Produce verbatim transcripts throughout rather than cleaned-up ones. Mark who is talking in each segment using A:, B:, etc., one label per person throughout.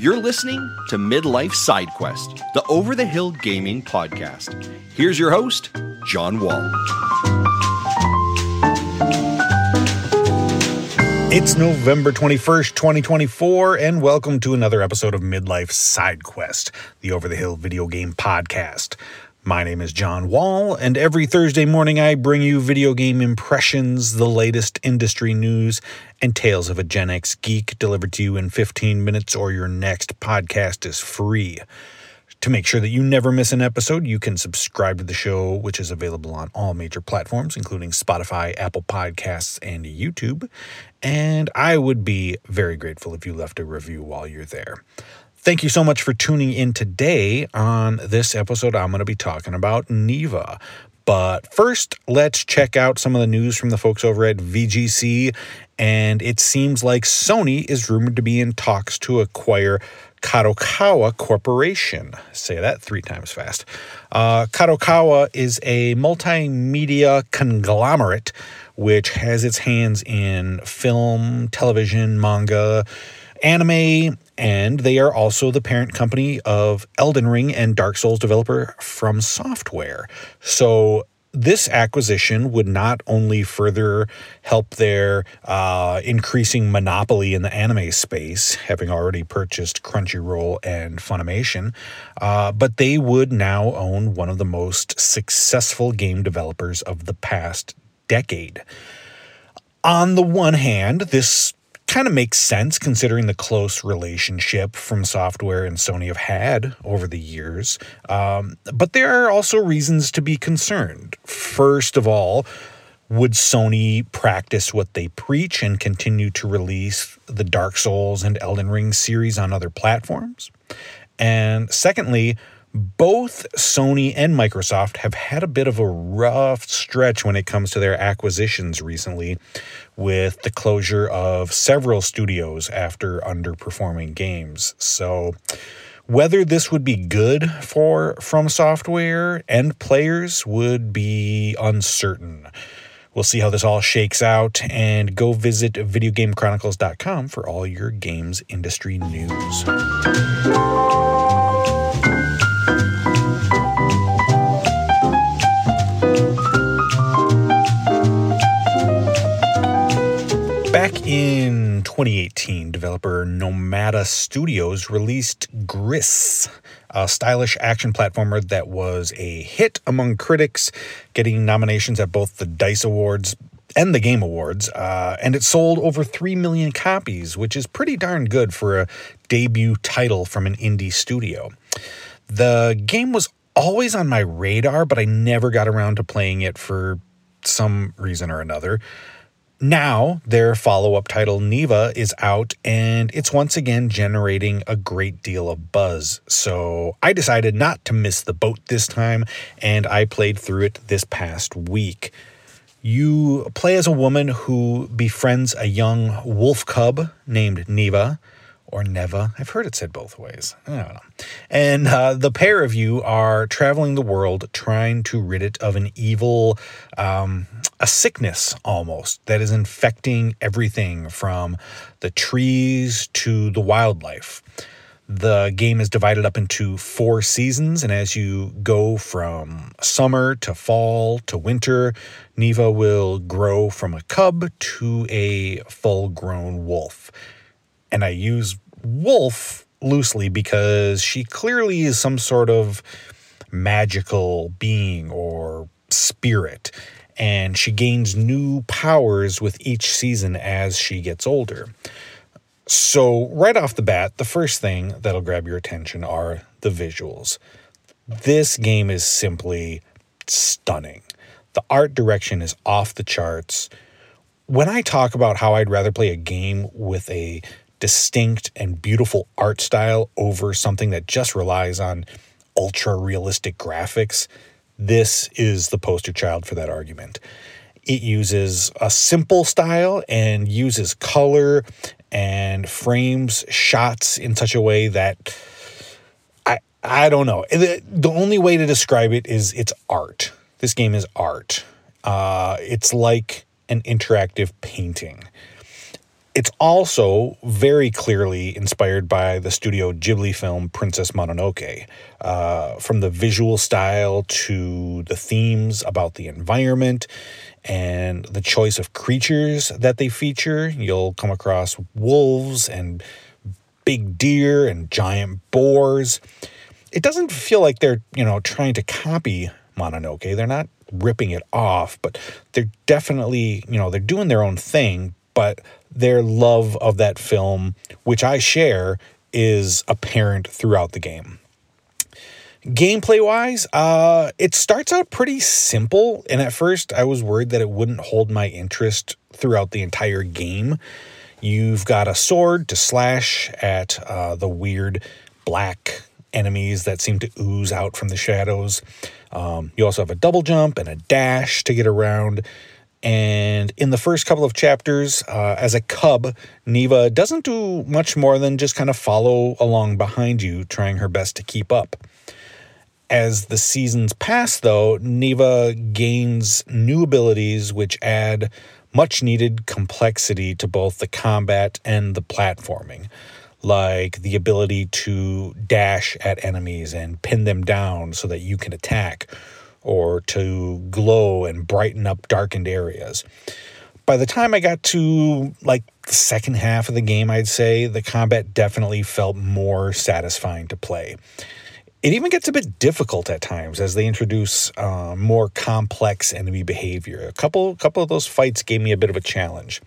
A: You're listening to Midlife Side Quest, the Over the Hill Gaming Podcast. Here's your host, John Wall.
B: It's November twenty-first, twenty twenty-four, and welcome to another episode of Midlife Side Quest, the Over the Hill Video Game Podcast. My name is John Wall, and every Thursday morning I bring you video game impressions, the latest industry news, and tales of a Gen X geek delivered to you in fifteen minutes, or your next podcast is free. To make sure that you never miss an episode, you can subscribe to the show, which is available on all major platforms, including Spotify, Apple Podcasts, and YouTube. And I would be very grateful if you left a review while you're there. Thank you so much for tuning in today. On this episode, I'm going to be talking about Neva. But first, let's check out some of the news from the folks over at V G C. And it seems like Sony is rumored to be in talks to acquire Kadokawa Corporation. Say that three times fast. Uh, Kadokawa is a multimedia conglomerate which has its hands in film, television, manga, anime, and they are also the parent company of Elden Ring and Dark Souls developer From Software. So this acquisition would not only further help their uh, increasing monopoly in the anime space, having already purchased Crunchyroll and Funimation, uh, but they would now own one of the most successful game developers of the past decade. On the one hand, this kind of makes sense considering the close relationship From Software and Sony have had over the years. Um, but there are also reasons to be concerned. First of all, would Sony practice what they preach and continue to release the Dark Souls and Elden Ring series on other platforms? And secondly, both Sony and Microsoft have had a bit of a rough stretch when it comes to their acquisitions recently, with the closure of several studios after underperforming games. So whether this would be good for From Software and players would be uncertain. We'll see how this all shakes out, and go visit video game chronicles dot com for all your games industry news. Back in twenty eighteen, developer Nomada Studios released Gris, a stylish action platformer that was a hit among critics, getting nominations at both the DICE Awards and the Game Awards, uh, and it sold over three million copies, which is pretty darn good for a debut title from an indie studio. The game was always on my radar, but I never got around to playing it for some reason or another. Now, their follow-up title, Neva, is out, and it's once again generating a great deal of buzz. So I decided not to miss the boat this time, and I played through it this past week. You play as a woman who befriends a young wolf cub named Neva, or Neva. I've heard it said both ways. I don't know. And uh, the pair of you are traveling the world trying to rid it of an evil, um, a sickness almost, that is infecting everything from the trees to the wildlife. The game is divided up into four seasons, and as you go from summer to fall to winter, Neva will grow from a cub to a full-grown wolf. And I use wolf loosely because she clearly is some sort of magical being or spirit, and she gains new powers with each season as she gets older. So right off the bat, the first thing that'll grab your attention are the visuals. This game is simply stunning. The art direction is off the charts. When I talk about how I'd rather play a game with a distinct and beautiful art style over something that just relies on ultra-realistic graphics, this is the poster child for that argument. It uses a simple style and uses color and frames shots in such a way that I I don't know. The, the only way to describe it is it's art. This game is art. Uh, it's like an interactive painting. It's also very clearly inspired by the Studio Ghibli film Princess Mononoke. Uh, from the visual style to the themes about the environment and the choice of creatures that they feature. You'll come across wolves and big deer and giant boars. It doesn't feel like they're, you know, trying to copy Mononoke. They're not ripping it off, but they're definitely, you know, they're doing their own thing, but their love of that film, which I share, is apparent throughout the game. Gameplay-wise, uh, it starts out pretty simple, and at first I was worried that it wouldn't hold my interest throughout the entire game. You've got a sword to slash at uh, the weird black enemies that seem to ooze out from the shadows. Um, you also have a double jump and a dash to get around. And in the first couple of chapters, uh, as a cub, Neva doesn't do much more than just kind of follow along behind you, trying her best to keep up. As the seasons pass, though, Neva gains new abilities which add much-needed complexity to both the combat and the platforming, like the ability to dash at enemies and pin them down so that you can attack, or to glow and brighten up darkened areas. By the time I got to, like, the second half of the game, I'd say, the combat definitely felt more satisfying to play. It even gets a bit difficult at times as they introduce uh, more complex enemy behavior. A couple, couple of those fights gave me a bit of a challenge.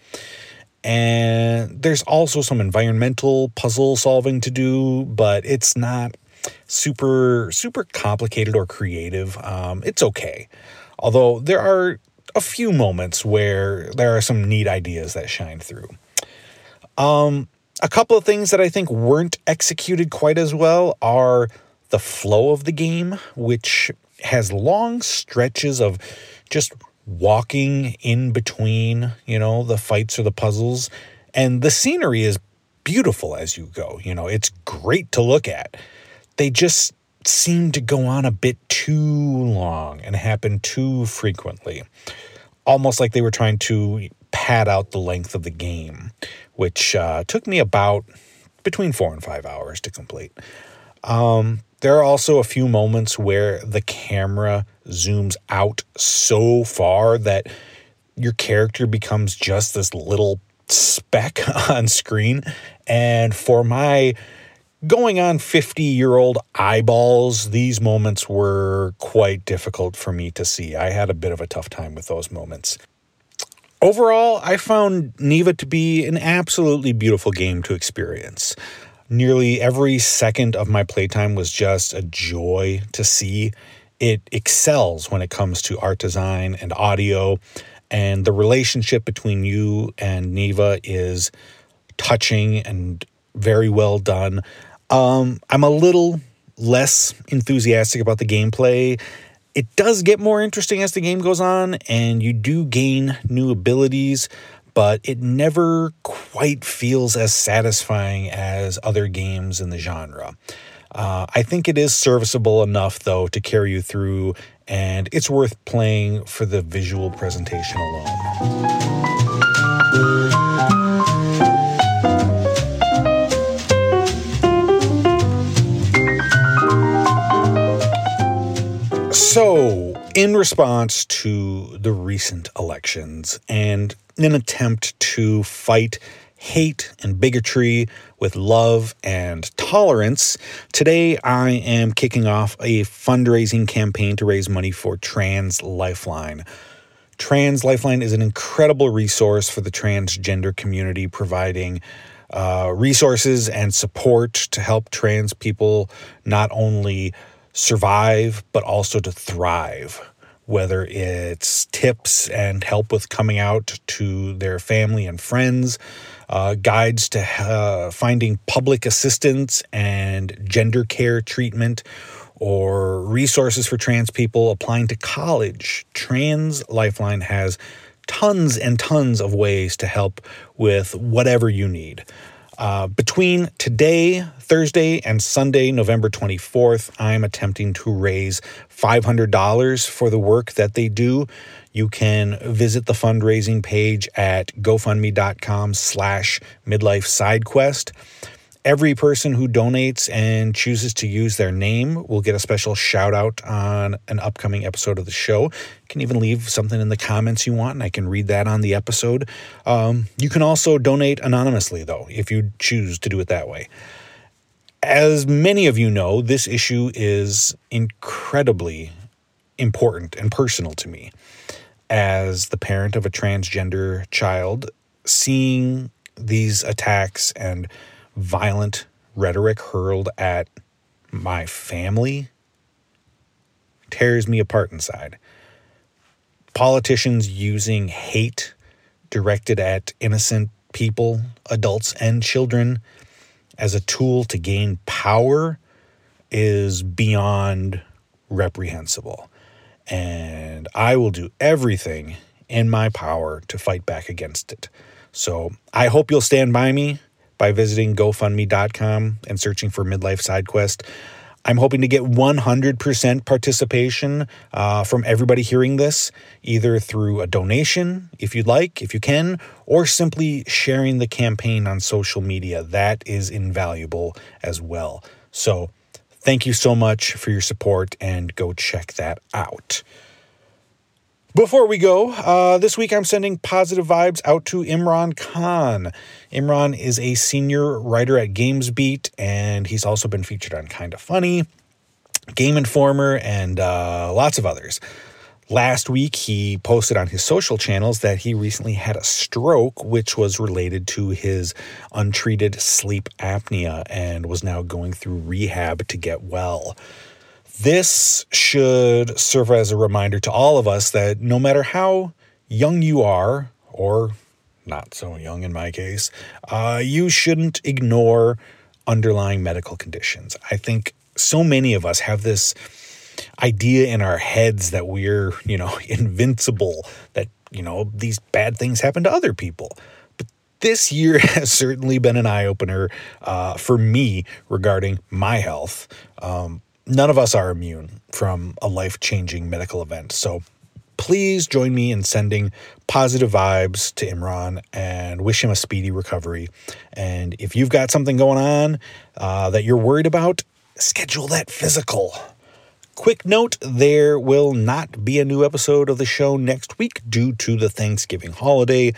B: And there's also some environmental puzzle solving to do, but it's not super, super complicated or creative. Um, it's okay. Although there are a few moments where there are some neat ideas that shine through. Um, a couple of things that I think weren't executed quite as well are the flow of the game, which has long stretches of just walking in between, you know, the fights or the puzzles. And the scenery is beautiful as you go. You know, it's great to look at. They just seem to go on a bit too long and happen too frequently. Almost like they were trying to pad out the length of the game, which uh, took me about between four and five hours to complete. Um, there are also a few moments where the camera zooms out so far that your character becomes just this little speck on screen. And for my going on fifty-year-old eyeballs, these moments were quite difficult for me to see. I had a bit of a tough time with those moments. Overall, I found Neva to be an absolutely beautiful game to experience. Nearly every second of my playtime was just a joy to see. It excels when it comes to art design and audio, and the relationship between you and Neva is touching and very well done. Um, I'm a little less enthusiastic about the gameplay. It does get more interesting as the game goes on, and you do gain new abilities, but it never quite feels as satisfying as other games in the genre. Uh, I think it is serviceable enough, though, to carry you through, and it's worth playing for the visual presentation alone. So, in response to the recent elections and in an attempt to fight hate and bigotry with love and tolerance, today I am kicking off a fundraising campaign to raise money for Trans Lifeline. Trans Lifeline is an incredible resource for the transgender community, providing uh, resources and support to help trans people not only survive, but also to thrive, whether it's tips and help with coming out to their family and friends, uh, guides to uh, finding public assistance and gender care treatment, or resources for trans people applying to college. Trans Lifeline has tons and tons of ways to help with whatever you need. Uh, between today, Thursday, and Sunday, November twenty-fourth, I'm attempting to raise five hundred dollars for the work that they do. you can visit the fundraising page at gofundme.com slash midlife sidequest. Every person who donates and chooses to use their name will get a special shout out on an upcoming episode of the show. You can even leave something in the comments you want, and I can read that on the episode. Um, you can also donate anonymously, though, if you choose to do it that way. As many of you know, this issue is incredibly important and personal to me. As the parent of a transgender child, seeing these attacks and violent rhetoric hurled at my family tears me apart inside. Politicians using hate directed at innocent people, adults and children, as a tool to gain power is beyond reprehensible. And I will do everything in my power to fight back against it. So I hope you'll stand by me by visiting GoFundMe dot com and searching for Midlife SideQuest. I'm hoping to get one hundred percent participation uh, from everybody hearing this, either through a donation, if you'd like, if you can, or simply sharing the campaign on social media. That is invaluable as well. So thank you so much for your support, and go check that out. Before we go, uh, this week I'm sending positive vibes out to Imran Khan. Imran is a senior writer at GamesBeat, and he's also been featured on Kinda Funny, Game Informer, and uh, lots of others. Last week, he posted on his social channels that he recently had a stroke, which was related to his untreated sleep apnea, and was now going through rehab to get well. This should serve as a reminder to all of us that no matter how young you are, or not so young in my case, uh, you shouldn't ignore underlying medical conditions. I think so many of us have this idea in our heads that we're, you know, invincible, that, you know, these bad things happen to other people. But this year has certainly been an eye-opener uh, for me regarding my health. Um, None of us are immune from a life-changing medical event. So please join me in sending positive vibes to Imran and wish him a speedy recovery. And if you've got something going on uh, that you're worried about, schedule that physical. Quick note, there will not be a new episode of the show next week due to the Thanksgiving holiday.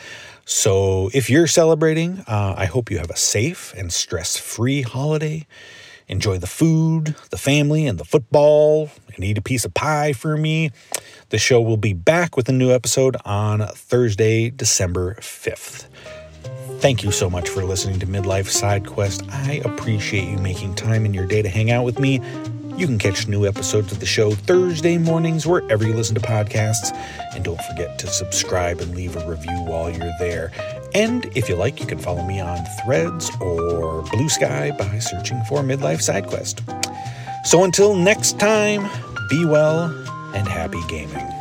B: So if you're celebrating, uh, I hope you have a safe and stress-free holiday. Enjoy the food, the family, and the football, and eat a piece of pie for me. The show will be back with a new episode on Thursday, December fifth. Thank you so much for listening to Midlife SideQuest. I appreciate you making time in your day to hang out with me. You can catch new episodes of the show Thursday mornings wherever you listen to podcasts. And don't forget to subscribe and leave a review while you're there. And if you like, you can follow me on Threads or Blue Sky by searching for Midlife SideQuest. So until next time, be well and happy gaming.